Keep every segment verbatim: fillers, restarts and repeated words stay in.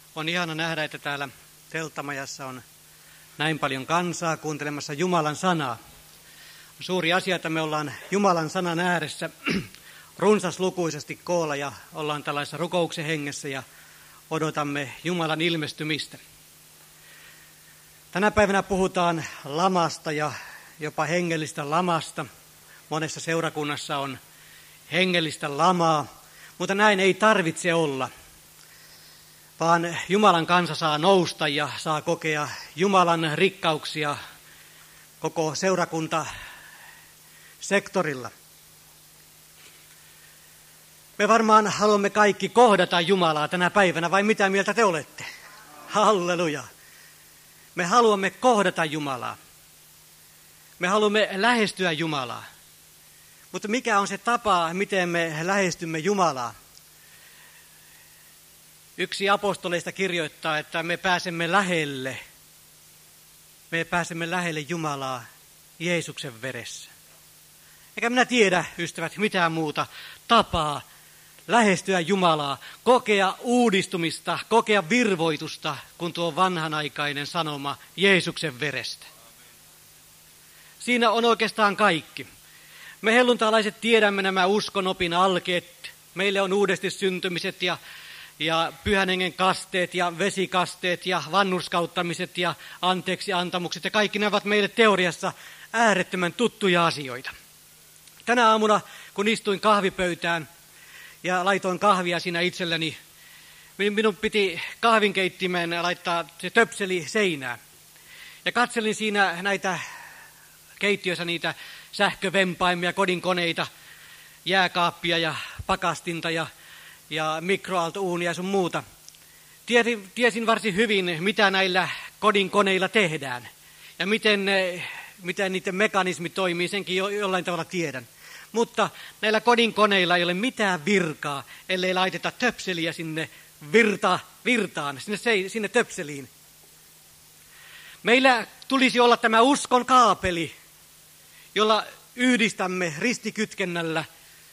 On ihana nähdä, että täällä telttamajassa on näin paljon kansaa kuuntelemassa Jumalan sanaa. On suuri asia, että me ollaan Jumalan sanan ääressä runsaslukuisesti koolla ja ollaan tällaisessa rukouksen hengessä ja odotamme Jumalan ilmestymistä. Tänä päivänä puhutaan lamasta ja jopa hengellistä lamasta. Monessa seurakunnassa on hengellistä lamaa, mutta näin ei tarvitse olla, vaan Jumalan kansa saa nousta ja saa kokea Jumalan rikkauksia koko seurakunta sektorilla. Me varmaan haluamme kaikki kohdata Jumalaa tänä päivänä, vai mitä mieltä te olette? Halleluja! Me haluamme kohdata Jumalaa. Me haluamme lähestyä Jumalaa. Mutta mikä on se tapa, miten me lähestymme Jumalaa? Yksi apostoleista kirjoittaa, että me pääsemme lähelle. Me pääsemme lähelle Jumalaa Jeesuksen veressä. Eikä minä tiedä, ystävät, mitään muuta tapaa lähestyä Jumalaa, kokea uudistumista, kokea virvoitusta, kun tuo vanhanaikainen sanoma Jeesuksen verestä. Siinä on oikeastaan kaikki. Me helluntalaiset tiedämme nämä uskonopin alkeet. Meille on uudesti syntymiset ja, ja pyhän hengen kasteet ja vesikasteet ja vanhurskauttamiset ja anteeksi antamukset. Ja kaikki nämä ovat meille teoriassa äärettömän tuttuja asioita. Tänä aamuna, kun istuin kahvipöytään ja laitoin kahvia siinä itselleni, minun piti kahvinkeittimeen laittaa se töpseli seinään. Ja katselin siinä näitä keittiössä niitä sähkövempaimia, kodinkoneita, jääkaappia ja pakastinta ja, ja mikroaaltouunia ja sun muuta. Tiesin, tiesin varsin hyvin, mitä näillä kodinkoneilla tehdään ja miten, miten niiden mekanismi toimii, senkin jo, jollain tavalla tiedän. Mutta näillä kodinkoneilla ei ole mitään virkaa, ellei laiteta töpseliä sinne virta, virtaan, sinne, sinne töpseliin. Meillä tulisi olla tämä uskon kaapeli, jolla yhdistämme ristikytkennällä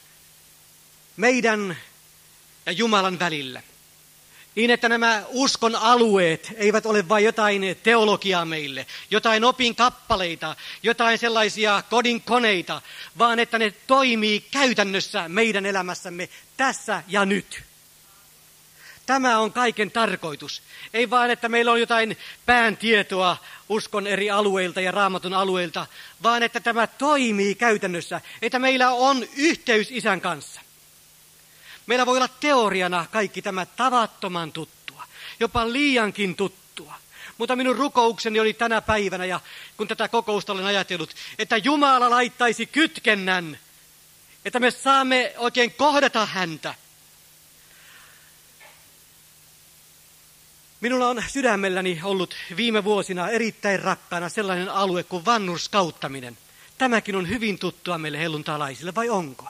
meidän ja Jumalan välillä. Niin, että nämä uskon alueet eivät ole vain jotain teologiaa meille, jotain opin kappaleita, jotain sellaisia kodinkoneita, vaan että ne toimii käytännössä meidän elämässämme tässä ja nyt. Tämä on kaiken tarkoitus. Ei vaan, että meillä on jotain pääntietoa uskon eri alueilta ja Raamatun alueilta, vaan että tämä toimii käytännössä, että meillä on yhteys Isän kanssa. Meillä voi olla teoriana kaikki tämä tavattoman tuttua, jopa liiankin tuttua. Mutta minun rukoukseni oli tänä päivänä, ja kun tätä kokousta olen ajatellut, että Jumala laittaisi kytkennän, että me saamme oikein kohdata häntä. Minulla on sydämelläni ollut viime vuosina erittäin rakkaana sellainen alue kuin vanhurskauttaminen. Tämäkin on hyvin tuttua meille helluntalaisille, vai onko?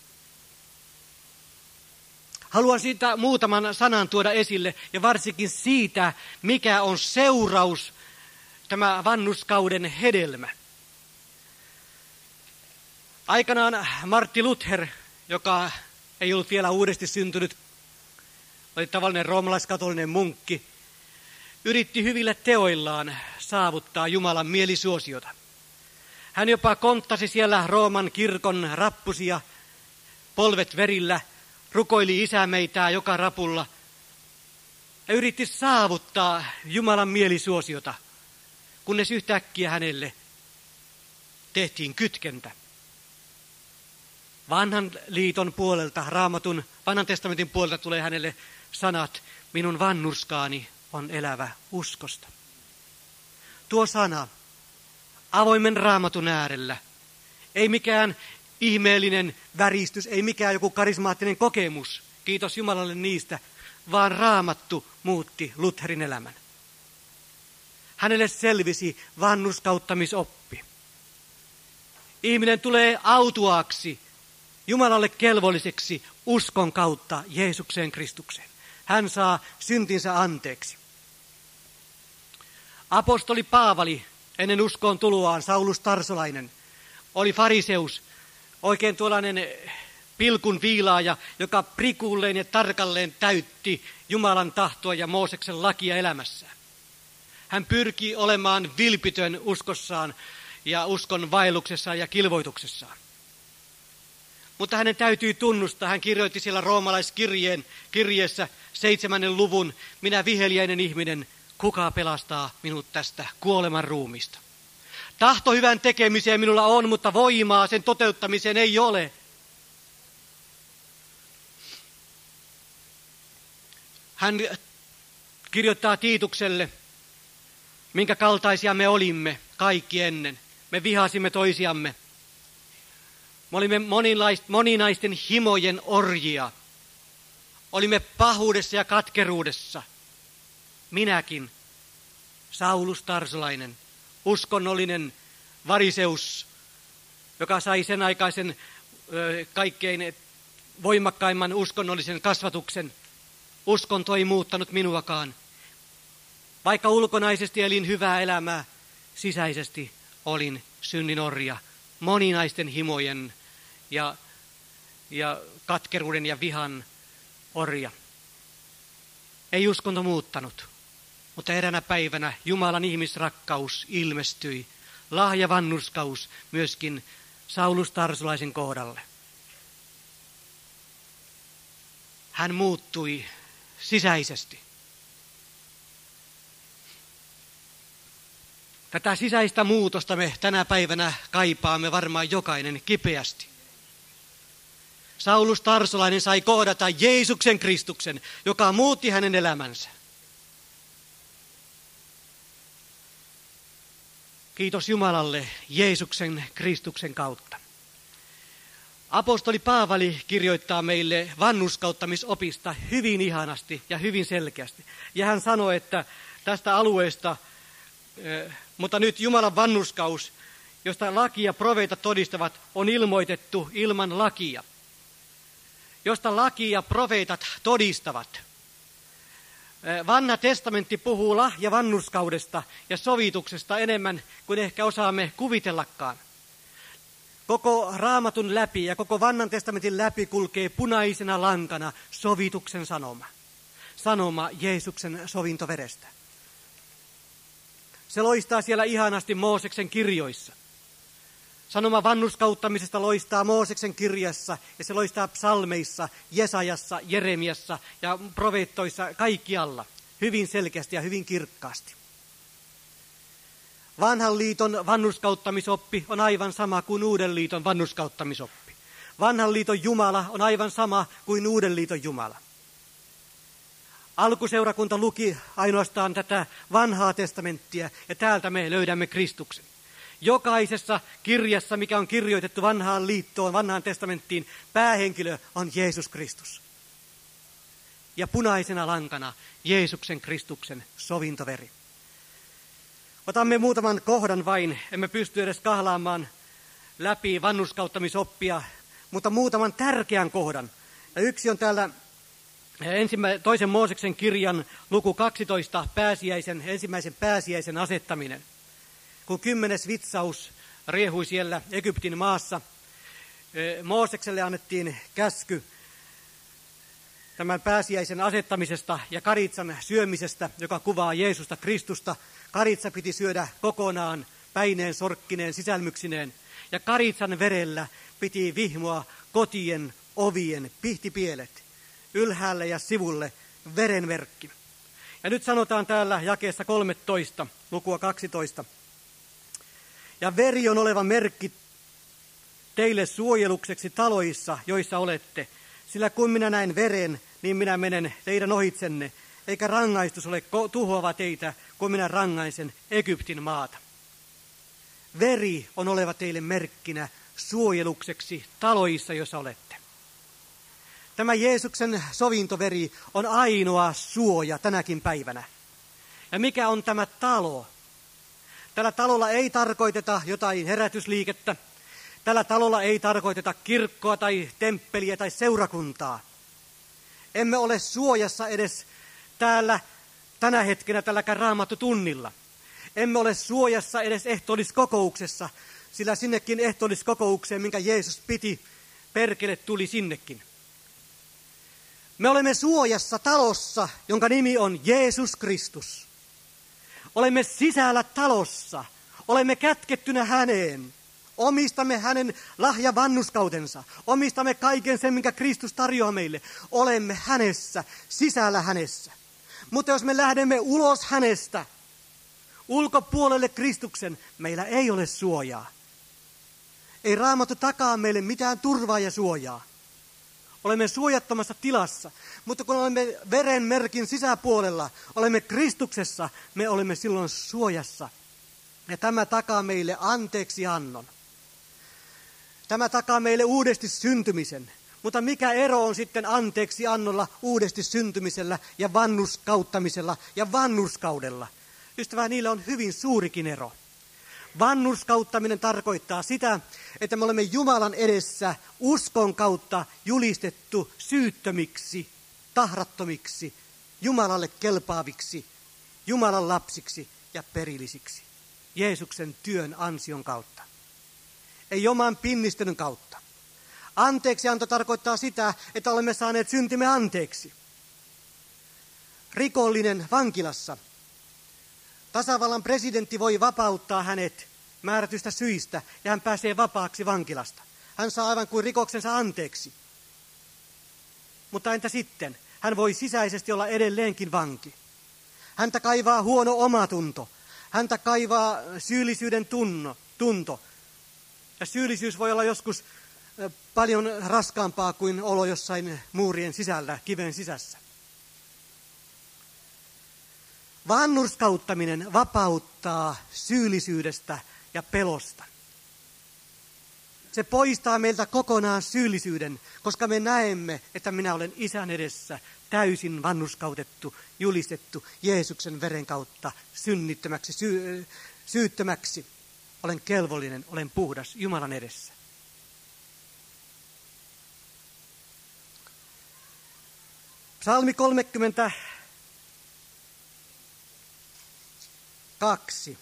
Haluan siitä muutaman sanan tuoda esille, ja varsinkin siitä, mikä on seuraus, tämä vanhurskauden hedelmä. Aikanaan Martti Luther, joka ei ollut vielä uudesti syntynyt, oli tavallinen roomalaiskatolinen munkki, yritti hyvillä teoillaan saavuttaa Jumalan mielisuosiota. Hän jopa konttasi siellä Rooman kirkon rappusia, polvet verillä, rukoili isämeitää joka rapulla ja yritti saavuttaa Jumalan mielisuosiota, kunnes yhtäkkiä hänelle tehtiin kytkentä. Vanhan liiton puolelta, Raamatun, vanhan testamentin puolelta tulee hänelle sanat, minun vanhurskaani on elävä uskosta. Tuo sana, avoimen Raamatun äärellä, ei mikään ihmeellinen väristys, ei mikään joku karismaattinen kokemus, kiitos Jumalalle niistä, vaan Raamattu muutti Lutherin elämän. Hänelle selvisi vanhurskauttamisoppi. Ihminen tulee autuaaksi, Jumalalle kelvolliseksi uskon kautta Jeesukseen Kristukseen. Hän saa syntinsä anteeksi. Apostoli Paavali, ennen uskoon tuloaan Saulus Tarsolainen, oli fariseus, oikein tuollainen pilkun viilaaja, joka prikulleen ja tarkalleen täytti Jumalan tahtoa ja Mooseksen lakia elämässään. Hän pyrki olemaan vilpitön uskossaan ja uskon vaelluksessaan ja kilvoituksessaan. Mutta hänen täytyy tunnustaa, hän kirjoitti siellä roomalaiskirjeen kirjeessä seitsemännen luvun, minä viheliäinen ihminen, kuka pelastaa minut tästä kuoleman ruumista. Tahto hyvän tekemiseen minulla on, mutta voimaa sen toteuttamiseen ei ole. Hän kirjoittaa Tiitukselle, minkä kaltaisia me olimme kaikki ennen. Me vihasimme toisiamme. Me olimme moninaisten himojen orjia. Olimme pahuudessa ja katkeruudessa. Minäkin, Saulus Tarsolainen, uskonnollinen variseus, joka sai sen aikaisen ö, kaikkein voimakkaimman uskonnollisen kasvatuksen. Uskonto ei muuttanut minuakaan. Vaikka ulkonaisesti elin hyvää elämää, sisäisesti olin synnin orja, moninaisten himojen ja, ja katkeruuden ja vihan orja. Ei uskonto muuttanut, mutta eräänä päivänä Jumalan ihmisrakkaus ilmestyi, lahjavannuskaus myöskin Saulus Tarsolaisen kohdalle. Hän muuttui sisäisesti. Tätä sisäistä muutosta me tänä päivänä kaipaamme varmaan jokainen kipeästi. Saulus Tarsolainen sai kohdata Jeesuksen Kristuksen, joka muutti hänen elämänsä. Kiitos Jumalalle Jeesuksen Kristuksen kautta. Apostoli Paavali kirjoittaa meille vanhurskauttamisopista hyvin ihanasti ja hyvin selkeästi. Ja hän sanoi, että tästä alueesta, mutta nyt Jumalan vanhurskaus, josta laki ja profeetat todistavat, on ilmoitettu ilman lakia. Josta laki ja profeetat todistavat. Vanha testamentti puhuu lahja vanhurskaudesta ja sovituksesta enemmän kuin ehkä osaamme kuvitellakaan. Koko Raamatun läpi ja koko Vanhan testamentin läpi kulkee punaisena lankana sovituksen sanoma. Sanoma Jeesuksen sovintoverestä. Se loistaa siellä ihanasti Mooseksen kirjoissa. Sanoma vanhurskauttamisesta loistaa Mooseksen kirjassa ja se loistaa psalmeissa, Jesajassa, Jeremiassa ja profeettoissa kaikkialla. Hyvin selkeästi ja hyvin kirkkaasti. Vanhan liiton vanhurskauttamisoppi on aivan sama kuin uuden liiton vanhurskauttamisoppi. Vanhan liiton Jumala on aivan sama kuin uuden liiton Jumala. Alkuseurakunta luki ainoastaan tätä vanhaa testamenttia ja täältä me löydämme Kristuksen. Jokaisessa kirjassa, mikä on kirjoitettu vanhaan liittoon, vanhaan testamenttiin, päähenkilö on Jeesus Kristus. Ja punaisena lankana Jeesuksen Kristuksen sovintoveri. Otamme muutaman kohdan vain, emme pysty edes kahlaamaan läpi vanhurskauttamisoppia, mutta muutaman tärkeän kohdan. Ja yksi on täällä ensimmä, toisen Mooseksen kirjan luku kaksitoista, pääsiäisen, ensimmäisen pääsiäisen asettaminen. Kun kymmenes vitsaus riehui siellä Egyptin maassa, Moosekselle annettiin käsky tämän pääsiäisen asettamisesta ja karitsan syömisestä, joka kuvaa Jeesusta Kristusta. Karitsa piti syödä kokonaan päineen, sorkkineen, sisälmyksineen. Ja karitsan verellä piti vihmoa kotien, ovien, pihtipielet, ylhäälle ja sivulle verenmerkki. Ja nyt sanotaan täällä jakeessa kolmetoista, lukua kaksitoista. Ja veri on oleva merkki teille suojelukseksi taloissa, joissa olette. Sillä kun minä näen veren, niin minä menen teidän ohitsenne, eikä rangaistus ole tuhoava teitä, kun minä rangaisen Egyptin maata. Veri on oleva teille merkkinä suojelukseksi taloissa, joissa olette. Tämä Jeesuksen sovintoveri on ainoa suoja tänäkin päivänä. Ja mikä on tämä talo? Tällä talolla ei tarkoiteta jotain herätysliikettä. Tällä talolla ei tarkoiteta kirkkoa tai temppeliä tai seurakuntaa. Emme ole suojassa edes täällä tänä hetkenä tälläkään Raamattutunnilla. Emme ole suojassa edes ehtoolliskokouksessa, sillä sinnekin ehtoolliskokoukseen, minkä Jeesus piti perkele tuli sinnekin. Me olemme suojassa talossa, jonka nimi on Jeesus Kristus. Olemme sisällä talossa. Olemme kätkettynä häneen. Omistamme hänen lahjavannuskautensa. Omistamme kaiken sen, minkä Kristus tarjoaa meille. Olemme hänessä, sisällä hänessä. Mutta jos me lähdemme ulos hänestä, ulkopuolelle Kristuksen, meillä ei ole suojaa. Ei Raamattu takaa meille mitään turvaa ja suojaa. Olemme suojattomassa tilassa, mutta kun olemme verenmerkin sisäpuolella, olemme Kristuksessa, me olemme silloin suojassa. Ja tämä takaa meille anteeksi annon. Tämä takaa meille uudesti syntymisen. Mutta mikä ero on sitten anteeksi annolla, uudesti syntymisellä ja vannuskauttamisella ja vannuskaudella? Ystävää, niillä on hyvin suurikin ero. Vannuskauttaminen tarkoittaa sitä, että me olemme Jumalan edessä uskon kautta julistettu syyttömiksi, tahrattomiksi, Jumalalle kelpaaviksi, Jumalan lapsiksi ja perillisiksi. Jeesuksen työn ansion kautta. Ei oman pinnistelyn kautta. Anteeksianto tarkoittaa sitä, että olemme saaneet syntimme anteeksi. Rikollinen vankilassa. Tasavallan presidentti voi vapauttaa hänet määrätystä syistä ja hän pääsee vapaaksi vankilasta. Hän saa aivan kuin rikoksensa anteeksi. Mutta entä sitten? Hän voi sisäisesti olla edelleenkin vanki. Häntä kaivaa huono omatunto. Häntä kaivaa syyllisyyden tunno, tunto. Ja syyllisyys voi olla joskus paljon raskaampaa kuin olo jossain muurien sisällä, kiven sisässä. Vannurskauttaminen vapauttaa syyllisyydestä ja pelosta. Se poistaa meiltä kokonaan syyllisyyden, koska me näemme, että minä olen Isän edessä täysin vannuskautettu, julistettu Jeesuksen veren kautta synnittömäksi, sy- syyttömäksi. Olen kelvollinen, olen puhdas Jumalan edessä. Psalmi kolmekymmentäkaksi.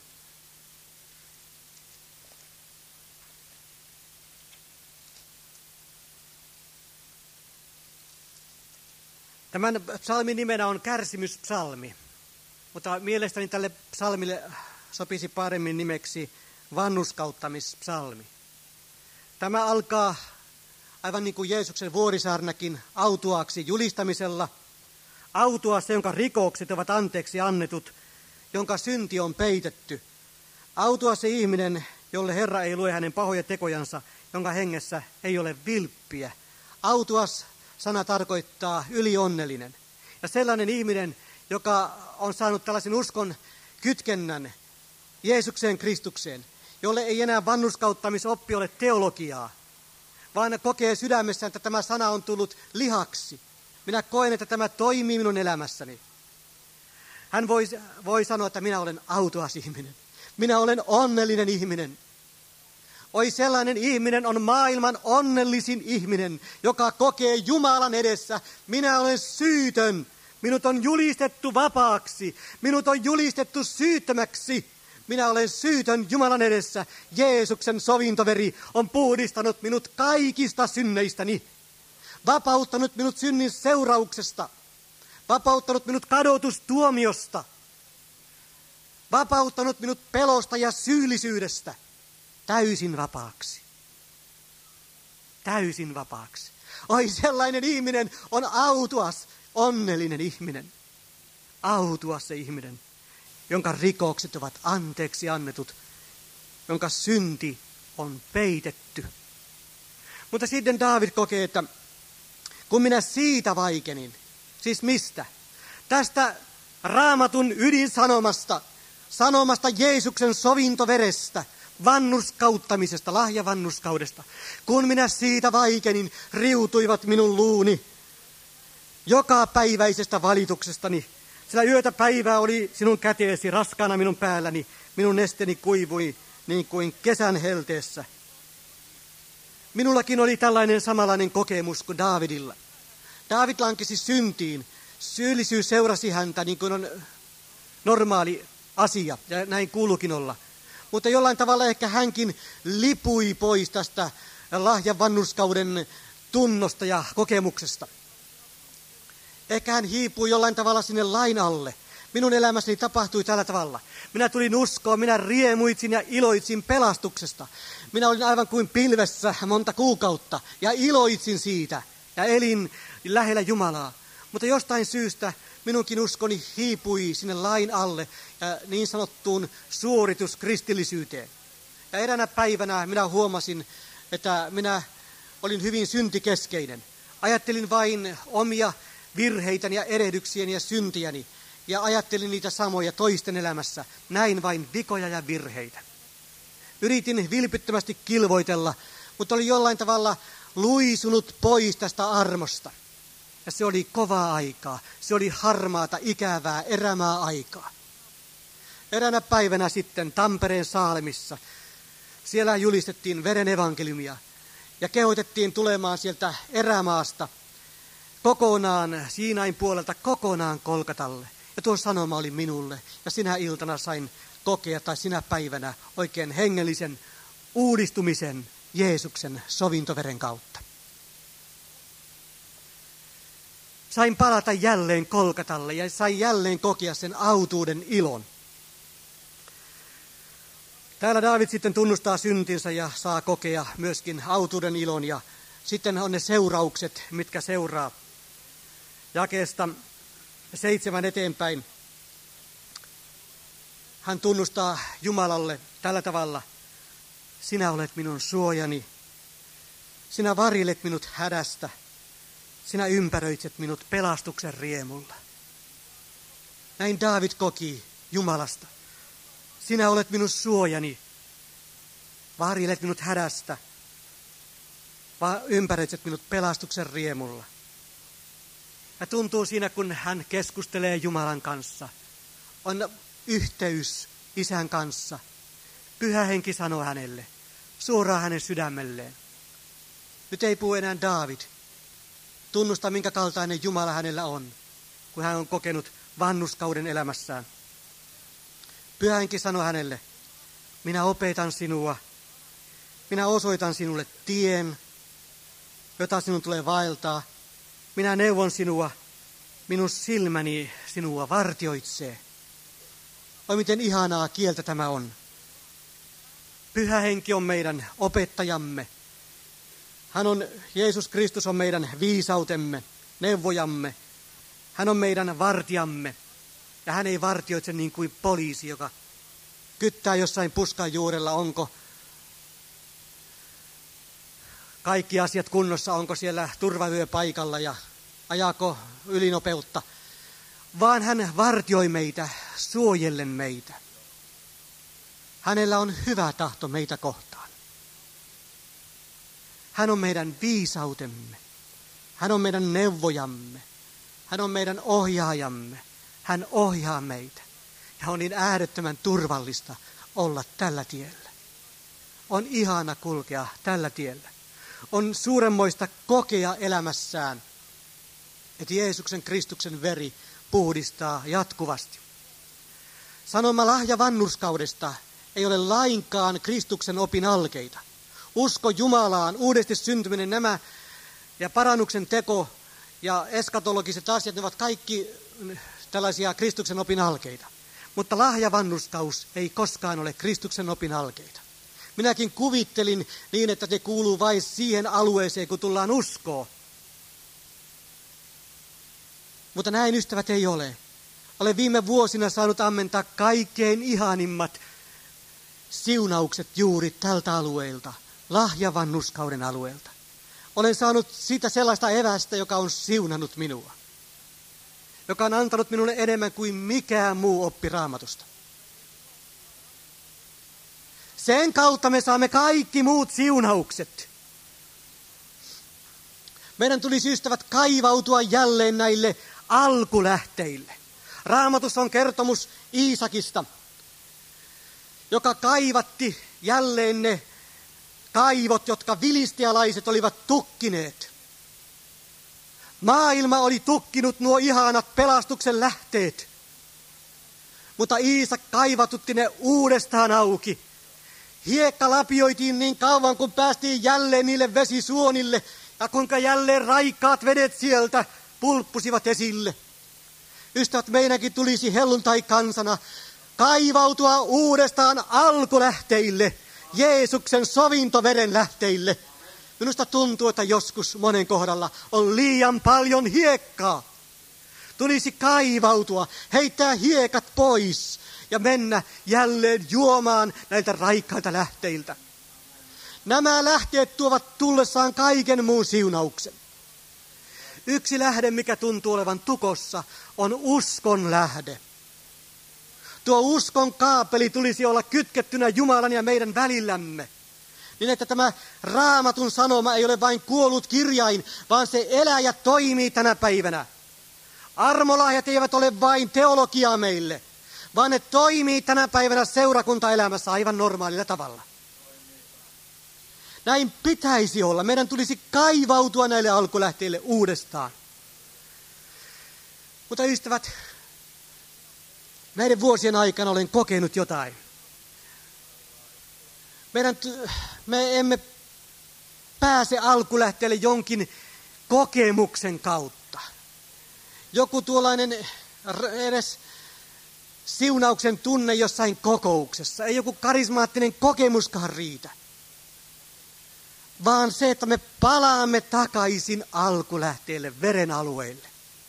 Tämän psalmin nimenä on kärsimyspsalmi, mutta mielestäni tälle psalmille sopisi paremmin nimeksi vannuskauttamispsalmi. Tämä alkaa aivan niin kuin Jeesuksen vuorisaarnakin autuaaksi julistamisella. Autua se, jonka rikokset ovat anteeksi annetut, jonka synti on peitetty. Autua se ihminen, jolle Herra ei lue hänen pahoja tekojansa, jonka hengessä ei ole vilppiä. Autuas sana tarkoittaa ylionnellinen. Ja sellainen ihminen, joka on saanut tällaisen uskon kytkennän Jeesukseen Kristukseen, jolle ei enää vannuskauttamisoppi ole teologiaa, vaan kokee sydämessään, että tämä sana on tullut lihaksi. Minä koen, että tämä toimii minun elämässäni. Hän voi, voi sanoa, että minä olen autuas ihminen. Minä olen onnellinen ihminen. Oi, sellainen ihminen on maailman onnellisin ihminen, joka kokee Jumalan edessä. Minä olen syytön. Minut on julistettu vapaaksi. Minut on julistettu syyttömäksi. Minä olen syytön Jumalan edessä. Jeesuksen sovintoveri on puhdistanut minut kaikista synneistäni. Vapauttanut minut synnin seurauksesta. Vapauttanut minut kadotustuomiosta. Vapauttanut minut pelosta ja syyllisyydestä. Täysin vapaaksi. Täysin vapaaksi. Oi, sellainen ihminen on autuas, onnellinen ihminen. Autuas se ihminen, jonka rikokset ovat anteeksi annetut, jonka synti on peitetty. Mutta sitten Daavid kokee, että kun minä siitä vaikenin, siis mistä? Tästä Raamatun ydinsanomasta, sanomasta Jeesuksen sovintoverestä, vannuskauttamisesta, lahjavannuskaudesta. Kun minä siitä vaikenin, riutuivat minun luuni joka päiväisestä valituksestani. Sillä yötä päivää oli sinun käteesi raskaana minun päälläni, minun nesteni kuivui niin kuin kesän helteessä. Minullakin oli tällainen samanlainen kokemus kuin Daavidilla. Daavid lankesi syntiin. Syyllisyys seurasi häntä niin kuin on normaali asia, ja näin kuuluukin olla. Mutta jollain tavalla ehkä hänkin lipui pois tästä lahjan vanhurskauden tunnosta ja kokemuksesta. Ehkä hän hiipui jollain tavalla sinne lain alle. Minun elämässäni tapahtui tällä tavalla. Minä tulin uskoon, minä riemuitsin ja iloitsin pelastuksesta. Minä olin aivan kuin pilvessä monta kuukautta ja iloitsin siitä ja elin lähellä Jumalaa. Mutta jostain syystä minunkin uskoni hiipui sinne lain alle ja niin sanottuun suorituskristillisyyteen. Ja eräänä päivänä minä huomasin, että minä olin hyvin syntikeskeinen. Ajattelin vain omia virheitäni ja erehdyksiäni ja syntiäni. Ja ajattelin niitä samoja toisten elämässä. Näin vain vikoja ja virheitä. Yritin vilpittömästi kilvoitella, mutta oli jollain tavalla luisunut pois tästä armosta. Ja se oli kovaa aikaa. Se oli harmaata, ikävää, erämää aikaa. Eräänä päivänä sitten Tampereen Saalemissa. Siellä julistettiin veren evankeliumia. Ja kehotettiin tulemaan sieltä erämaasta kokonaan, Siinain puolelta kokonaan Kolkatalle. Ja tuo sanoma oli minulle. Ja sinä iltana sain kokea, tai sinä päivänä, oikein hengellisen uudistumisen Jeesuksen sovintoveren kautta. Sain palata jälleen Kolkatalle ja sain jälleen kokea sen autuuden ilon. Täällä Daavid sitten tunnustaa syntinsä ja saa kokea myöskin autuuden ilon ja sitten on ne seuraukset, mitkä seuraa. Jakeesta seitsemän eteenpäin. Hän tunnustaa Jumalalle tällä tavalla. Sinä olet minun suojani. Sinä varjelet minut hädästä. Sinä ympäröitset minut pelastuksen riemulla. Näin Daavid koki Jumalasta. Sinä olet minun suojani. Varjelet minut hädästä. Ympäröitset minut pelastuksen riemulla. Ja tuntuu siinä, kun hän keskustelee Jumalan kanssa. On yhteys Isän kanssa. Pyhä Henki sanoo hänelle. Suoraan hänen sydämelleen. Nyt ei puhu enää Daavid. Tunnusta, minkä kaltainen Jumala hänellä on, kun hän on kokenut vanhurskauden elämässään. Pyhä Henki sanoi hänelle, minä opetan sinua, minä osoitan sinulle tien, jota sinun tulee vaeltaa. Minä neuvon sinua, minun silmäni sinua vartioitsee. Oi miten ihanaa kieltä tämä on. Pyhä Henki on meidän opettajamme. Hän on, Jeesus Kristus on meidän viisautemme, neuvojamme. Hän on meidän vartijamme. Ja hän ei vartioitse niin kuin poliisi, joka kyttää jossain puskan juurella, onko kaikki asiat kunnossa, onko siellä turvavyö paikalla ja ajaako ylinopeutta. Vaan hän vartioi meitä, suojellen meitä. Hänellä on hyvä tahto meitä kohtaan. Hän on meidän viisautemme. Hän on meidän neuvojamme. Hän on meidän ohjaajamme. Hän ohjaa meitä. Ja on niin äärettömän turvallista olla tällä tiellä. On ihana kulkea tällä tiellä. On suuremmoista kokea elämässään, että Jeesuksen Kristuksen veri puhdistaa jatkuvasti. Sanoma lahja vanhurskaudesta ei ole lainkaan Kristuksen opin alkeita. Usko Jumalaan, uudesti syntyminen, nämä ja parannuksen teko ja eskatologiset asiat, ne ovat kaikki tällaisia Kristuksen opin alkeita. Mutta lahja vanhurskaus ei koskaan ole Kristuksen opin alkeita. Minäkin kuvittelin niin, että se kuuluu vain siihen alueeseen, kun tullaan uskoon. Mutta näin, ystävät, ei ole. Olen viime vuosina saanut ammentaa kaikkein ihanimmat siunaukset juuri tältä alueelta, lahjavanhurskauden alueelta. Olen saanut siitä sellaista evästä, joka on siunannut minua. Joka on antanut minulle enemmän kuin mikään muu oppi Raamatusta. Sen kautta me saamme kaikki muut siunaukset. Meidän tulisi, ystävät, kaivautua jälleen näille alkulähteille. Raamatussa on kertomus Iisakista, joka kaivatti jälleen ne kaivot, jotka filistialaiset olivat tukkineet. Maailma oli tukkinut nuo ihanat pelastuksen lähteet. Mutta Iisak kaivatutti ne uudestaan auki. Hiekka lapioitiin niin kauan, kun päästiin jälleen niille vesisuonille, ja kuinka jälleen raikkaat vedet sieltä pulppusivat esille. Ystävät, meidänkin tulisi helluntai-kansana kaivautua uudestaan alkulähteille, Jeesuksen sovintoveren lähteille. Minusta tuntuu, että joskus monen kohdalla on liian paljon hiekkaa. Tulisi kaivautua, heittää hiekat pois ja mennä jälleen juomaan näiltä raikkailta lähteiltä. Nämä lähteet tuovat tullessaan kaiken muun siunauksen. Yksi lähde, mikä tuntuu olevan tukossa, on uskon lähde. Tuo uskon kaapeli tulisi olla kytkettynä Jumalan ja meidän välillämme. Niin että tämä Raamatun sanoma ei ole vain kuollut kirjain, vaan se elää ja toimii tänä päivänä. Armolahjat eivät ole vain teologiaa meille, vaan ne toimii tänä päivänä seurakuntaelämässä aivan normaalilla tavalla. Näin pitäisi olla. Meidän tulisi kaivautua näille alkulähteille uudestaan. Mutta ystävät, näiden vuosien aikana olen kokenut jotain. Meidän, me emme pääse alkulähteelle jonkin kokemuksen kautta. Joku tuollainen edes siunauksen tunne jossain kokouksessa. Ei joku karismaattinen kokemuskaan riitä. Vaan se, että me palaamme takaisin alkulähteelle, veren alueelle.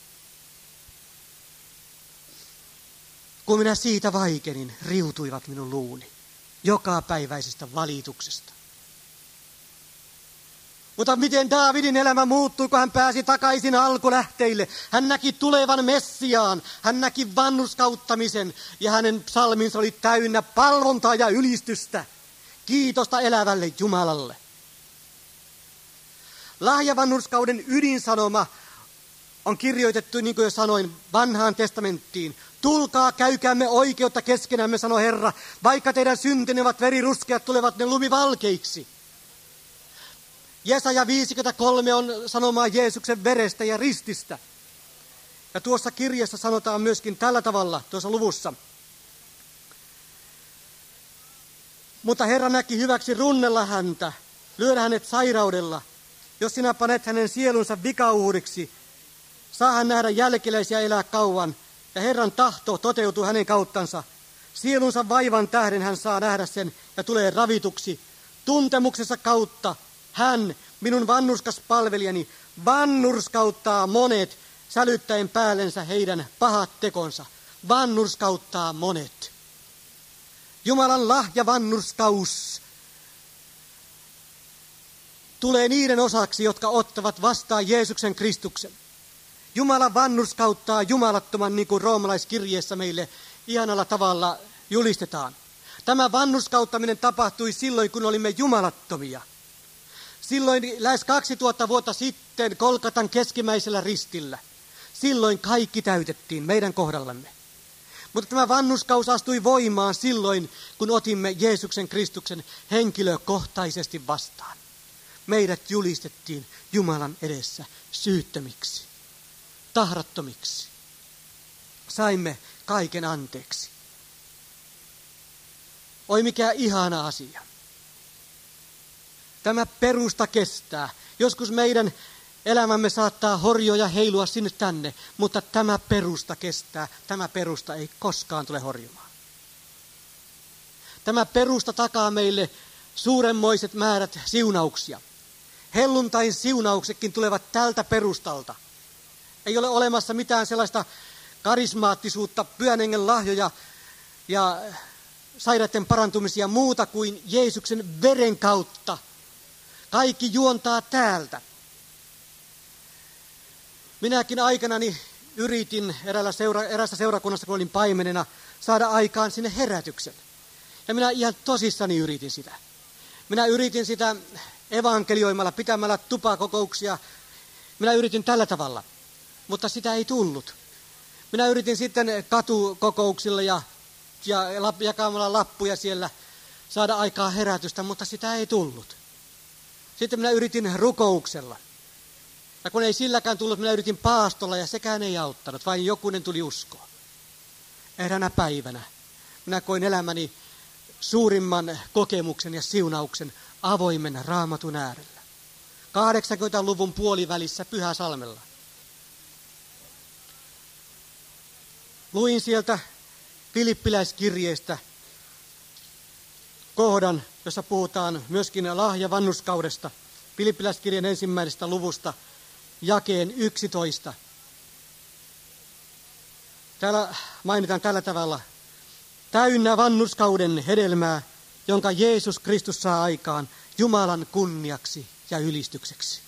Kun minä siitä vaikenin, riutuivat minun luuni jokapäiväisestä valituksesta. Mutta miten Daavidin elämä muuttui, kun hän pääsi takaisin alkulähteille? Hän näki tulevan Messiaan, hän näki vanhurskauttamisen ja hänen psalminsa oli täynnä palvontaa ja ylistystä. Kiitosta elävälle Jumalalle. Lahjavanhurskauden ydinsanoma on kirjoitettu, niin kuin jo sanoin, vanhaan testamenttiin. Tulkaa, käykäämme oikeutta keskenämme, sanoi Herra. Vaikka teidän syntine ovat veriruskeat, tulevat ne lumivalkeiksi. Jesaja viisikymmentäkolme on sanomaa Jeesuksen verestä ja rististä. Ja tuossa kirjassa sanotaan myöskin tällä tavalla, tuossa luvussa. Mutta Herra näki hyväksi runnella häntä, lyödä hänet sairaudella. Jos sinä panet hänen sielunsa vikauhriksi, saa hän nähdä jälkeläisiä elää kauan, ja Herran tahto toteutuu hänen kauttansa. Sielunsa vaivan tähden hän saa nähdä sen ja tulee ravituksi. Tuntemuksensa kautta hän, minun vannurskas palvelijani, vannurskauttaa monet, sälyttäen päällensä heidän pahat tekonsa. Vannurskauttaa monet. Jumalan lahja vannurskaus tulee niiden osaksi, jotka ottavat vastaan Jeesuksen Kristuksen. Jumala vannurskauttaa jumalattoman, niin kuin roomalaiskirjeessä meille ihanalla tavalla julistetaan. Tämä vannurskauttaminen tapahtui silloin, kun olimme jumalattomia. Silloin lähes kaksituhatta vuotta sitten Golgatan keskimmäisellä ristillä. Silloin kaikki täytettiin meidän kohdallamme. Mutta tämä vannurskaus astui voimaan silloin, kun otimme Jeesuksen Kristuksen henkilökohtaisesti vastaan. Meidät julistettiin Jumalan edessä syyttömiksi, tahrattomiksi. Saimme kaiken anteeksi. Oi mikä ihana asia. Tämä perusta kestää. Joskus meidän elämämme saattaa horjoa ja heilua sinne tänne, mutta tämä perusta kestää. Tämä perusta ei koskaan tule horjumaan. Tämä perusta takaa meille suuremmoiset määrät siunauksia. Helluntain siunauksetkin tulevat tältä perustalta. Ei ole olemassa mitään sellaista karismaattisuutta, pyhän hengen lahjoja ja sairaiden parantumisia muuta kuin Jeesuksen veren kautta. Kaikki juontaa täältä. Minäkin aikanani yritin eräällä seura, eräässä seurakunnassa, kun olin paimenena, saada aikaan sinne herätyksen. Ja minä ihan tosissani yritin sitä. Minä yritin sitä evankelioimalla, pitämällä tupakokouksia. Minä yritin tällä tavalla, mutta sitä ei tullut. Minä yritin sitten katukokouksilla ja, ja jakamalla lappuja siellä saada aikaa herätystä, mutta sitä ei tullut. Sitten minä yritin rukouksella. Ja kun ei silläkään tullut, minä yritin paastolla ja sekään ei auttanut, vain jokunen tuli uskoon. Eräänä päivänä minä koin elämäni suurimman kokemuksen ja siunauksen avoimen Raamatun äärellä. kahdeksankymmentäluvun puolivälissä Pyhäsalmella. Luin sieltä Filippiläiskirjeestä kohdan, jossa puhutaan myöskin lahjavannuskaudesta. Filippiläiskirjan ensimmäisestä luvusta jakeen yksitoista. Täällä mainitaan tällä tavalla: täynnä vannuskauden hedelmää, jonka Jeesus Kristus saa aikaan Jumalan kunniaksi ja ylistykseksi.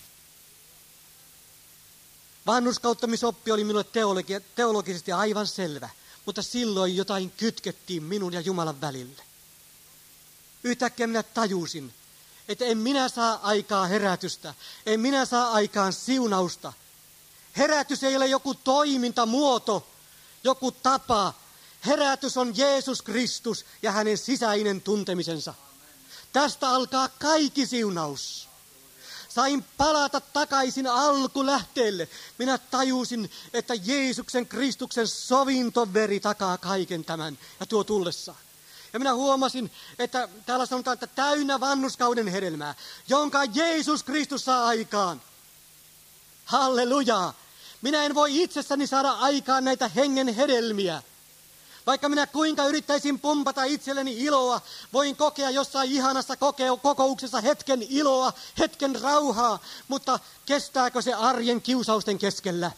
Vanhurskauttamisoppi oli minulle teologi- teologisesti aivan selvä, mutta silloin jotain kytkettiin minun ja Jumalan välille. Yhtäkkiä minä tajusin, että en minä saa aikaa herätystä, en minä saa aikaan siunausta. Herätys ei ole joku toimintamuoto, joku tapa. Herätys on Jeesus Kristus ja hänen sisäinen tuntemisensa. Tästä alkaa kaikki siunaus. Sain palata takaisin alkulähteelle. Minä tajusin, että Jeesuksen Kristuksen sovintoveri takaa kaiken tämän ja tuo tullessaan. Ja minä huomasin, että täällä sanotaan, että täynnä vanhurskauden hedelmää, jonka Jeesus Kristus saa aikaan. Halleluja! Minä en voi itsessäni saada aikaan näitä hengen hedelmiä. Vaikka minä kuinka yrittäisin pumpata itselleni iloa, voin kokea jossain ihanassa koke- kokouksessa hetken iloa, hetken rauhaa, mutta kestääkö se arjen kiusausten keskellä?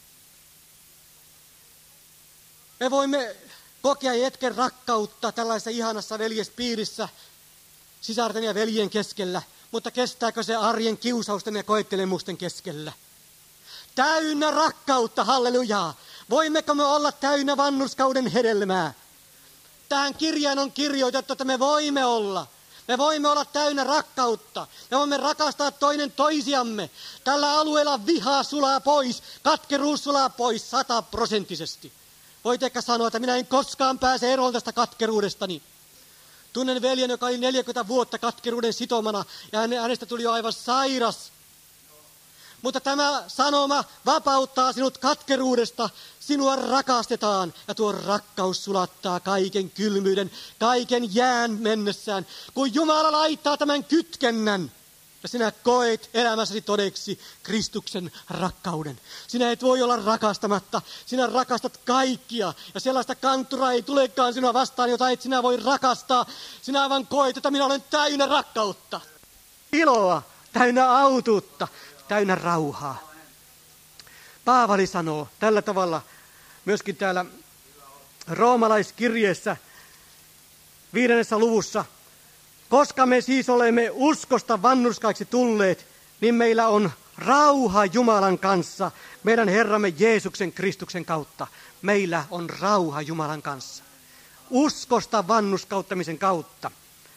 Me voimme kokea hetken rakkautta tällaisessa ihanassa veljespiirissä, sisarten ja veljen keskellä, mutta kestääkö se arjen kiusausten ja koettelemusten keskellä? Täynnä rakkautta, hallelujaa. Voimmeko me olla täynnä vanhurskauden hedelmää? Tähän kirjaan on kirjoitettu, että me voimme olla. Me voimme olla täynnä rakkautta. Me voimme rakastaa toinen toisiamme. Tällä alueella viha sulaa pois, katkeruus sulaa pois sataprosenttisesti. Voit ehkä sanoa, että minä en koskaan pääse eroon tästä katkeruudestani. Tunnen veljen, joka oli neljäkymmentä vuotta katkeruuden sitomana, ja hänestä tuli jo aivan sairas. Mutta tämä sanoma vapauttaa sinut katkeruudesta, sinua rakastetaan, ja tuo rakkaus sulattaa kaiken kylmyyden, kaiken jään mennessään. Kun Jumala laittaa tämän kytkennän, ja sinä koet elämässäsi todeksi Kristuksen rakkauden. Sinä et voi olla rakastamatta, sinä rakastat kaikkia, ja sellaista kantturaa ei tulekaan sinua vastaan, jota et sinä voi rakastaa. Sinä aivan koet, että minä olen täynnä rakkautta, iloa, täynnä autuutta, täynnä rauhaa. Paavali sanoo tällä tavalla myöskin täällä roomalaiskirjeessä viidennessä luvussa: koska me siis olemme uskosta vanhurskaiksi tulleet, niin meillä on rauha Jumalan kanssa, meidän Herramme Jeesuksen Kristuksen kautta. Meillä on rauha Jumalan kanssa. Uskosta vanhurskauttamisen kautta.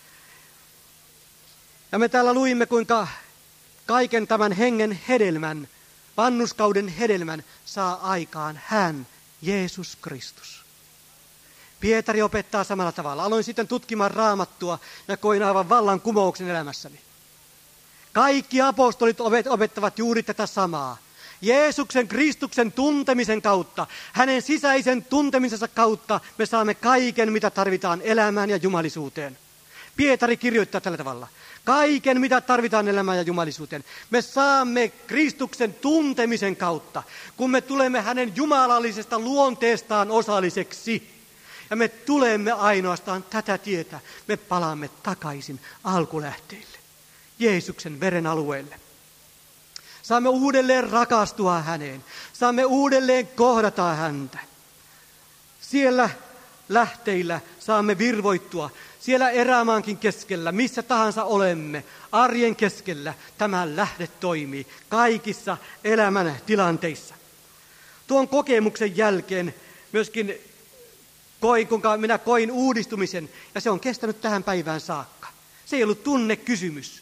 Ja me täällä luimme, kuinka kaiken tämän hengen hedelmän, vanhurskauden hedelmän, saa aikaan hän, Jeesus Kristus. Pietari opettaa samalla tavalla. Aloin sitten tutkimaan Raamattua ja koin aivan vallankumouksen elämässäni. Kaikki apostolit opettavat juuri tätä samaa. Jeesuksen Kristuksen tuntemisen kautta, hänen sisäisen tuntemisensa kautta me saamme kaiken, mitä tarvitaan elämään ja jumalisuuteen. Pietari kirjoittaa tällä tavalla: kaiken, mitä tarvitaan elämään ja jumalisuuteen, me saamme Kristuksen tuntemisen kautta, kun me tulemme hänen jumalallisesta luonteestaan osalliseksi. Ja me tulemme ainoastaan tätä tietä, me palaamme takaisin alkulähteille, Jeesuksen veren alueelle. Saamme uudelleen rakastua häneen, saamme uudelleen kohdata häntä. Siellä lähteillä saamme virvoittua, siellä erämaankin keskellä, missä tahansa olemme, arjen keskellä tämä lähde toimii kaikissa elämän tilanteissa. Tuon kokemuksen jälkeen myöskin koin, kuinka minä koin uudistumisen, ja se on kestänyt tähän päivään saakka. Se ei ollut tunnekysymys.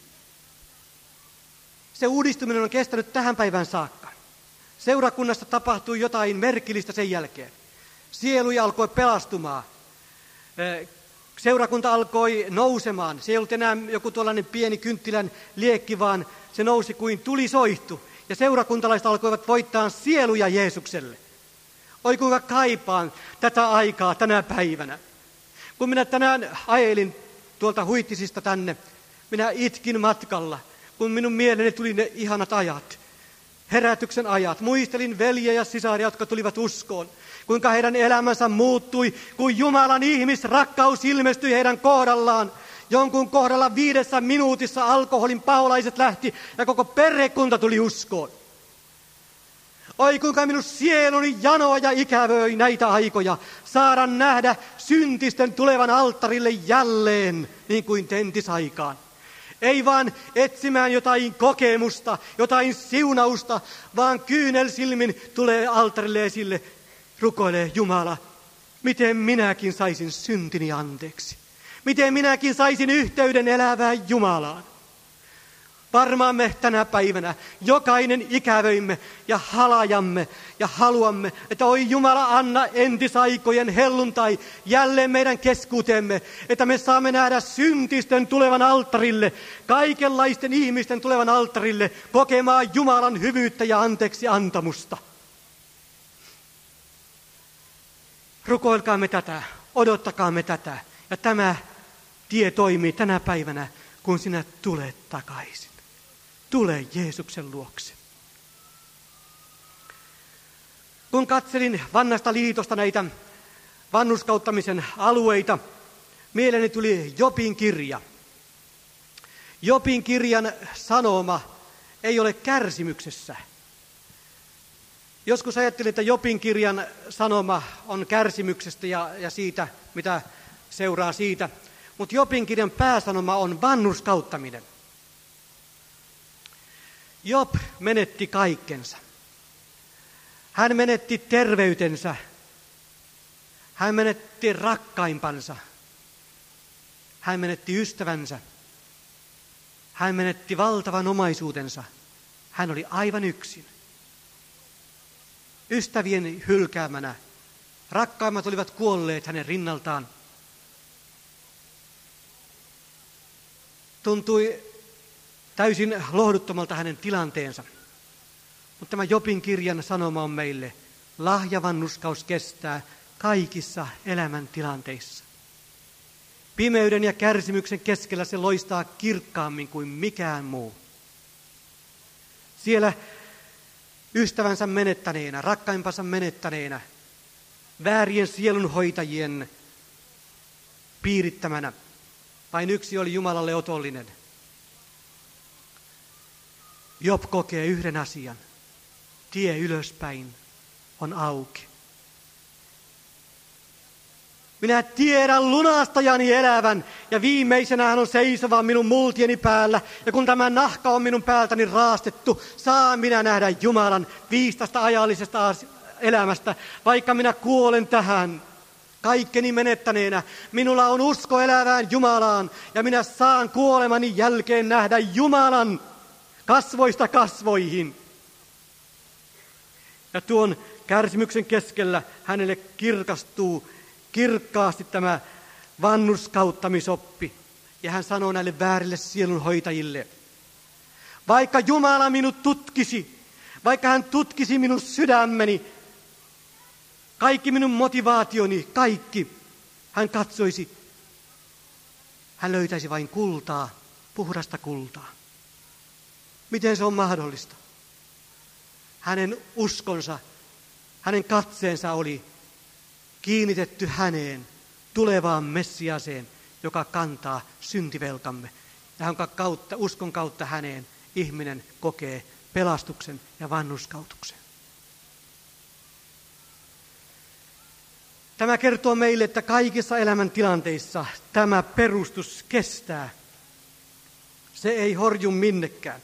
Se uudistuminen on kestänyt tähän päivään saakka. Seurakunnassa tapahtui jotain merkillistä sen jälkeen. Sieluja alkoi pelastumaan. Seurakunta alkoi nousemaan. Se ei ollut enää joku tuollainen pieni kynttilän liekki, vaan se nousi kuin tuli soihtu. Ja seurakuntalaiset alkoivat voittaa sieluja Jeesukselle. Oi kuinka kaipaan tätä aikaa tänä päivänä. Kun minä tänään ajelin tuolta Huittisista tänne, minä itkin matkalla, kun minun mieleeni tuli ne ihanat ajat, herätyksen ajat. Muistelin veljiä ja sisaria, jotka tulivat uskoon, kuinka heidän elämänsä muuttui, kun Jumalan ihmisrakkaus ilmestyi heidän kohdallaan. Jonkun kohdalla viidessä minuutissa alkoholin paholaiset lähti ja koko perhekunta tuli uskoon. Oi kuinka minun sieluni janoa ja ikävöi näitä aikoja, saada nähdä syntisten tulevan alttarille jälleen, niin kuin tentisaikaan. Ei vaan etsimään jotain kokemusta, jotain siunausta, vaan kyynelsilmin tulee alttarille esille, rukoilee Jumala, miten minäkin saisin syntini anteeksi. Miten minäkin saisin yhteyden elävään Jumalaan. Varmaan me tänä päivänä jokainen ikävöimme ja halajamme ja haluamme, että oi Jumala, anna entisaikojen helluntai jälleen meidän keskuutemme, että me saamme nähdä syntisten tulevan alttarille, kaikenlaisten ihmisten tulevan alttarille, kokemaan Jumalan hyvyyttä ja anteeksi antamusta. Rukoilkaamme tätä, odottakaamme tätä, ja tämä tie toimii tänä päivänä, kun sinä tulet takaisin. Tule Jeesuksen luokse. Kun katselin Vanhasta liitosta näitä vanhurskauttamisen alueita, mieleeni tuli Jobin kirja. Jobin kirjan sanoma ei ole kärsimyksessä. Joskus ajattelin, että Jobin kirjan sanoma on kärsimyksestä ja, ja siitä, mitä seuraa siitä. Mutta Jobin kirjan pääsanoma on vanhurskauttaminen. Job menetti kaikkensa. Hän menetti terveytensä. Hän menetti rakkaimpansa. Hän menetti ystävänsä. Hän menetti valtavan omaisuutensa. Hän oli aivan yksin. Ystävien hylkäämänä. Rakkaimmat olivat kuolleet hänen rinnaltaan. Tuntui täysin lohduttomalta hänen tilanteensa. Mutta tämä Jobin kirjan sanoma on meille, lahjavanhurskaus kestää kaikissa elämäntilanteissa. Pimeyden ja kärsimyksen keskellä se loistaa kirkkaammin kuin mikään muu. Siellä ystävänsä menettäneenä, rakkaimpansa menettäneenä, väärien sielunhoitajien piirittämänä, vain yksi oli Jumalalle otollinen. Job kokee yhden asian. Tie ylöspäin on auki. Minä tiedän lunastajani elävän ja viimeisenä hän on seisova minun multieni päällä. Ja kun tämä nahka on minun päältäni raastettu, saan minä nähdä Jumalan viistasta ajallisesta elämästä, vaikka minä kuolen tähän. Kaikkeni menettäneenä, minulla on usko elävään Jumalaan ja minä saan kuolemani jälkeen nähdä Jumalan kasvoista kasvoihin. Ja tuon kärsimyksen keskellä hänelle kirkastuu kirkkaasti tämä vanhurskauttamisoppi. Ja hän sanoo näille väärille sielunhoitajille, vaikka Jumala minut tutkisi, vaikka hän tutkisi minun sydämeni, kaikki minun motivaationi, kaikki, hän katsoisi, hän löytäisi vain kultaa, puhdasta kultaa. Miten se on mahdollista? Hänen uskonsa, hänen katseensa oli kiinnitetty häneen, tulevaan Messiaseen, joka kantaa syntivelkamme. Ja jonka kautta, uskon kautta häneen ihminen kokee pelastuksen ja vanhurskautuksen. Tämä kertoo meille, että kaikissa elämäntilanteissa tämä perustus kestää. Se ei horju minnekään.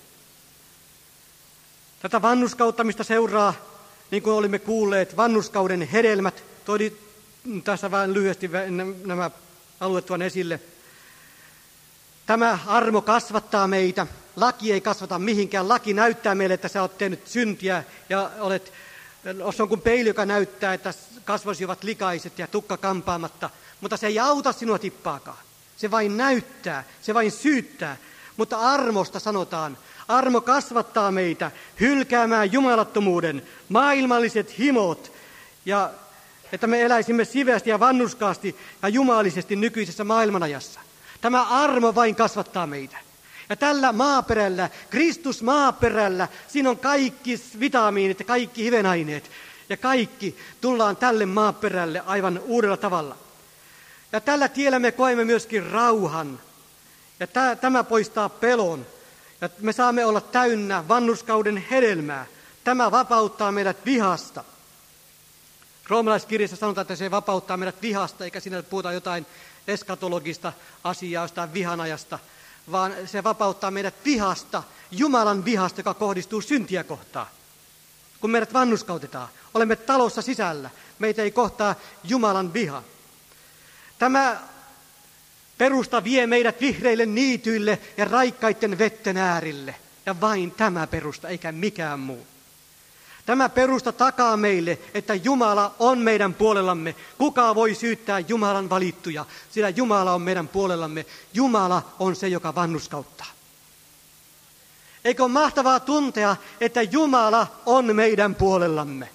Tätä vanhurskauttamista seuraa, niin kuin olimme kuulleet, vanhurskauden hedelmät. Toi tässä vain lyhyesti nämä alueet tuon esille. Tämä armo kasvattaa meitä. Laki ei kasvata mihinkään. Laki näyttää meille, että sä oot tehnyt syntiä ja olet, se on kuin peili, joka näyttää, että kasvosi ovat likaiset ja tukka kampaamatta. Mutta se ei auta sinua tippaakaan. Se vain näyttää, se vain syyttää. Mutta armosta sanotaan, armo kasvattaa meitä hylkäämään jumalattomuuden, maailmalliset himot ja että me eläisimme siveästi ja vanhurskaasti ja jumalisesti nykyisessä maailmanajassa. Tämä armo vain kasvattaa meitä. Ja tällä maaperällä, Kristus maaperällä, siinä on kaikki vitamiinit ja kaikki hivenaineet. Ja kaikki tullaan tälle maaperälle aivan uudella tavalla. Ja tällä tiellä me koemme myöskin rauhan. Ja tämä poistaa pelon. Ja me saamme olla täynnä vanhurskauden hedelmää. Tämä vapauttaa meidät vihasta. Roomalaiskirjassa sanotaan, että se vapauttaa meidät vihasta, eikä siinä puhuta jotain eskatologista asiaa, jostain vihanajasta, vaan se vapauttaa meidät vihasta, Jumalan vihasta, joka kohdistuu syntiä kohtaan. Kun meidät vanhurskautetaan, olemme talossa sisällä, meitä ei kohtaa Jumalan viha. Tämä perusta vie meidät vihreille niityille ja raikkaiden vetten äärille. Ja vain tämä perusta, eikä mikään muu. Tämä perusta takaa meille, että Jumala on meidän puolellamme. Kuka voi syyttää Jumalan valittuja, sillä Jumala on meidän puolellamme. Jumala on se, joka vanhurskauttaa. Eikö ole mahtavaa tuntea, että Jumala on meidän puolellamme?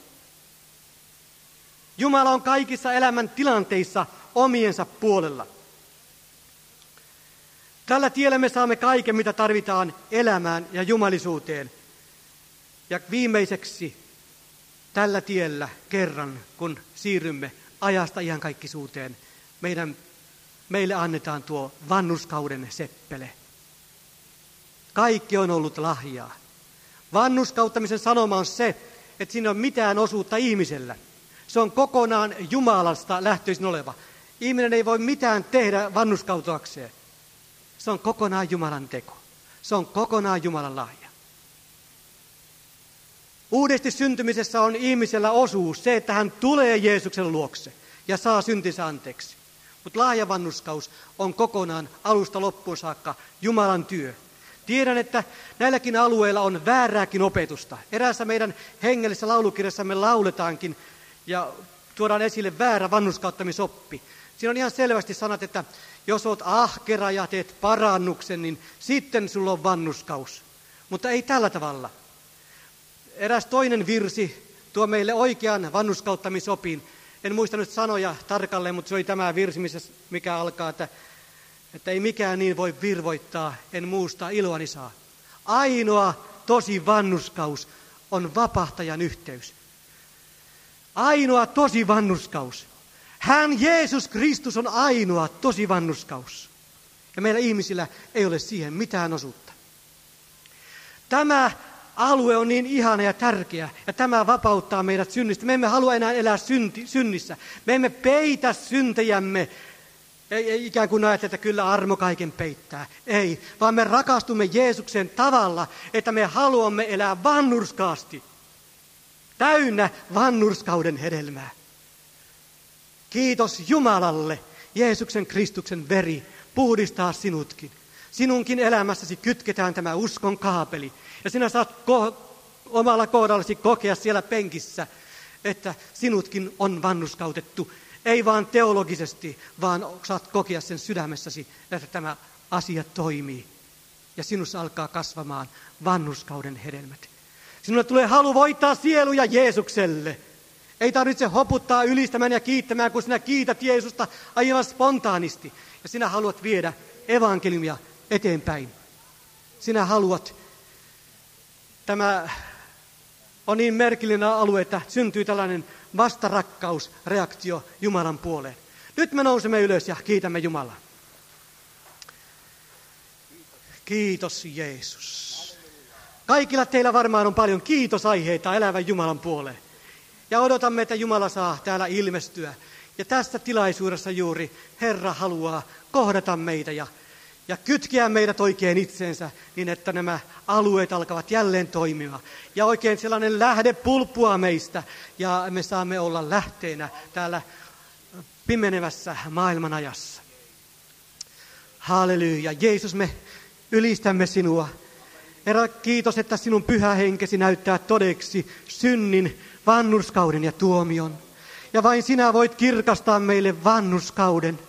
Jumala on kaikissa elämän tilanteissa omiensa puolella. Tällä tiellä me saamme kaiken, mitä tarvitaan elämään ja jumalisuuteen. Ja viimeiseksi tällä tiellä kerran, kun siirrymme ajasta iankaikkisuuteen, meidän, meille annetaan tuo vanhurskauden seppele. Kaikki on ollut lahjaa. Vanhurskauttamisen sanoma on se, että siinä ei ole mitään osuutta ihmisellä. Se on kokonaan Jumalasta lähtöisin oleva. Ihminen ei voi mitään tehdä vanhurskautuakseen. Se on kokonaan Jumalan teko. Se on kokonaan Jumalan lahja. Uudesti syntymisessä on ihmisellä osuus se, että hän tulee Jeesuksen luokse ja saa syntinsä anteeksi. Mutta lahjavanhurskaus on kokonaan alusta loppuun saakka Jumalan työ. Tiedän, että näilläkin alueilla on väärääkin opetusta. Eräässä meidän hengellisessä laulukirjassamme lauletaankin ja tuodaan esille väärä vanhurskauttamisoppi. Siinä on ihan selvästi sanat, että jos olet ahkera ja teet parannuksen, niin sitten sulla on vanhurskaus. Mutta ei tällä tavalla. Eräs toinen virsi tuo meille oikean vanhurskauttamisopin. En muista nyt sanoja tarkalleen, mutta se oli tämä virsi, mikä alkaa, että, että ei mikään niin voi virvoittaa, en muusta iloani saa. Ainoa tosi vanhurskaus on vapahtajan yhteys. Ainoa tosi vanhurskaus. Hän, Jeesus Kristus, on ainoa tosi vanhurskaus. Ja meillä ihmisillä ei ole siihen mitään osuutta. Tämä alue on niin ihana ja tärkeä, ja tämä vapauttaa meidät synnistä. Me emme halua enää elää synti, synnissä. Me emme peitä syntejämme, ei, ei ikään kuin ajatella, että kyllä armo kaiken peittää. Ei, vaan me rakastumme Jeesuksen tavalla, että me haluamme elää vanhurskaasti. Täynnä vanhurskauden hedelmää. Kiitos Jumalalle, Jeesuksen Kristuksen veri puhdistaa sinutkin. Sinunkin elämässäsi kytketään tämä uskon kaapeli. Ja sinä saat ko- omalla kohdallasi kokea siellä penkissä, että sinutkin on vanhurskautettu. Ei vaan teologisesti, vaan saat kokea sen sydämessäsi, että tämä asia toimii. Ja sinussa alkaa kasvamaan vanhurskauden hedelmät. Sinulle tulee halu voittaa sieluja Jeesukselle. Ei tarvitse hoputtaa ylistämään ja kiittämään, kun sinä kiität Jeesusta aivan spontaanisti. Ja sinä haluat viedä evankeliumia eteenpäin. Sinä haluat. Tämä on niin merkillinen alue, että syntyy tällainen vastarakkausreaktio Jumalan puoleen. Nyt me nousemme ylös ja kiitämme Jumalaa. Kiitos Jeesus. Kaikilla teillä varmaan on paljon kiitosaiheita elävän Jumalan puoleen. Ja odotamme, että Jumala saa täällä ilmestyä. Ja tässä tilaisuudessa juuri Herra haluaa kohdata meitä ja, ja kytkeä meidät oikein itseensä niin, että nämä alueet alkavat jälleen toimia. Ja oikein sellainen lähde pulppua meistä ja me saamme olla lähteenä täällä pimenevässä maailmanajassa. Halleluja. Jeesus, me ylistämme sinua. Herra, kiitos, että sinun pyhä henkesi näyttää todeksi synnin, vanhurskauden ja tuomion. Ja vain sinä voit kirkastaa meille vanhurskauden.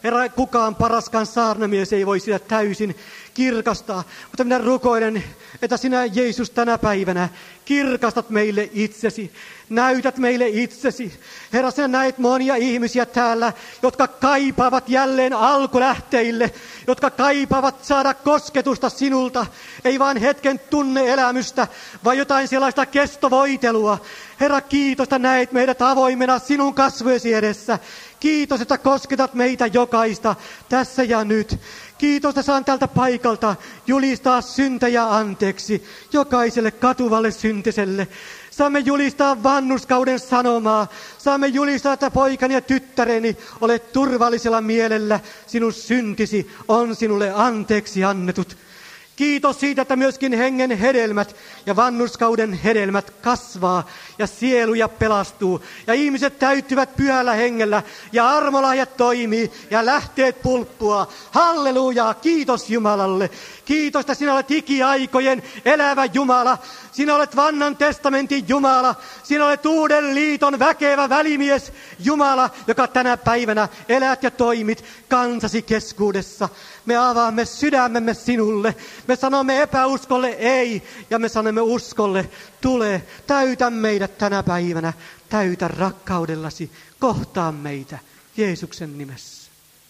Herra, kukaan paraskaan saarnamies ei voi sitä täysin kirkastaa. Mutta minä rukoilen, että sinä Jeesus tänä päivänä kirkastat meille itsesi. Näytät meille itsesi. Herra, sinä näet monia ihmisiä täällä, jotka kaipaavat jälleen alkulähteille, jotka kaipaavat saada kosketusta sinulta. Ei vain hetken tunneelämystä, vaan jotain sellaista kestovoitelua. Herra, kiitos, että näet meidät avoimena sinun kasvojesi edessä. Kiitos, että kosketat meitä jokaista tässä ja nyt. Kiitos, että saan tältä paikalta julistaa syntejä anteeksi jokaiselle katuvalle syntiselle. Saamme julistaa vanhurskauden sanomaa. Saamme julistaa, että poikani ja tyttäreni, olet turvallisella mielellä. Sinun syntisi on sinulle anteeksi annetut. Kiitos siitä, että myöskin hengen hedelmät ja vanhurskauden hedelmät kasvaa ja sieluja pelastuu. Ja ihmiset täyttyvät pyhällä hengellä ja armolahjat toimii ja lähteet pulppua. Halleluja, kiitos Jumalalle. Kiitos, että sinä olet ikiaikojen elävä Jumala. Sinä olet vanhan testamentin Jumala. Sinä olet uuden liiton väkevä välimies Jumala, joka tänä päivänä elät ja toimit kansasi keskuudessa. Me avaamme sydämemme sinulle. Me sanomme epäuskolle ei ja me sanomme uskolle tule. Täytä meidät tänä päivänä. Täytä rakkaudellasi. Kohtaa meitä Jeesuksen nimessä.